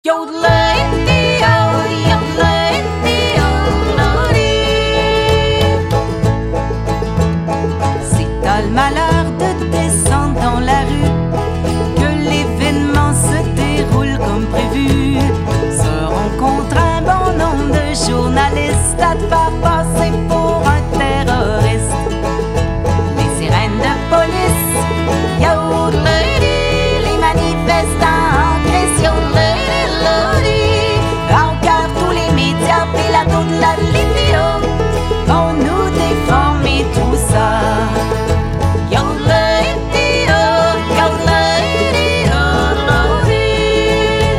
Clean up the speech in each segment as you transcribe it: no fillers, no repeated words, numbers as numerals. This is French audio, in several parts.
Si t'as le malheur de descendre dans la rue, que l'événement se déroule comme prévu, se rencontre un bon nombre de journalistes à te faire passer pour un terroriste. Les sirènes de police, yo lady, les manifestants en crise, yo lady, lady, en cœur tous les médias, puis la toute la vidéo, on nous déforme et tout ça. Yo lady, oh, yo lady, oh lady.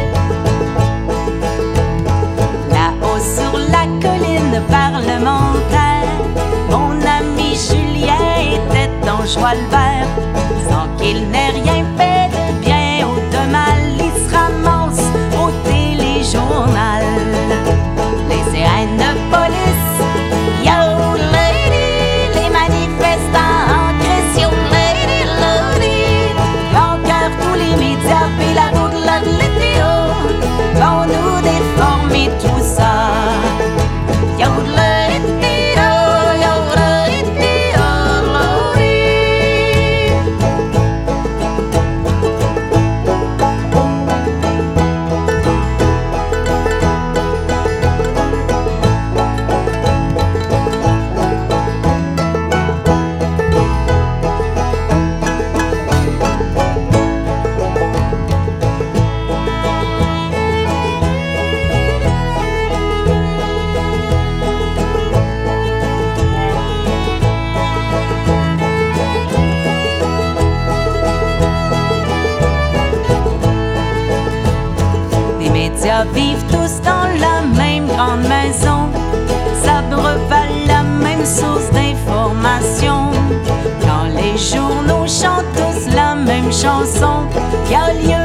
Là-haut sur la colline parlementaire, mon ami Julien était en joie le vert, sans qu'il n'ait rien fait de bien ou de mal, il se ramasse au téléjournal. Les sirènes de police, yo lady, les manifestants en crise, yo lady, lady, en cœur tous les médias, puis la route de la vidéo, on nous déforme et tout ça. Yo lady, oh, yo lady, oh lady. Les médias vivent tous dans la même grande maison, s'abreuvent la même source d'information. Quand les journaux chantent tous la même chanson, y a lieu